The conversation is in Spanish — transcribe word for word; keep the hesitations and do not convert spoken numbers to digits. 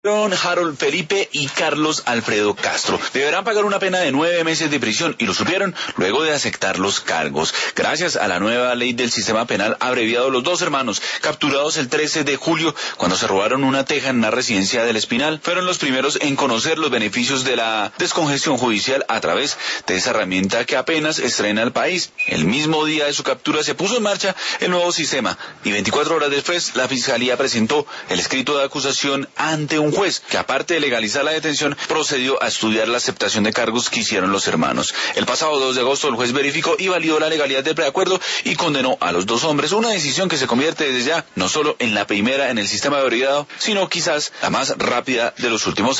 Harold Felipe y Carlos Alfredo Castro. Deberán pagar una pena de nueve meses de prisión y lo supieron luego de aceptar los cargos. Gracias a la nueva ley del sistema penal abreviado, los dos hermanos, capturados el trece de julio cuando se robaron una teja en una residencia del Espinal, fueron los primeros en conocer los beneficios de la descongestión judicial a través de esa herramienta que apenas estrena el país. El mismo día de su captura se puso en marcha el nuevo sistema y veinticuatro horas después la Fiscalía presentó el escrito de acusación ante un juez que, aparte de legalizar la detención, procedió a estudiar la aceptación de cargos que hicieron los hermanos. El pasado dos de agosto el juez verificó y validó la legalidad del preacuerdo y condenó a los dos hombres, una decisión que se convierte desde ya no solo en la primera en el sistema de veredado, sino quizás la más rápida de los últimos años.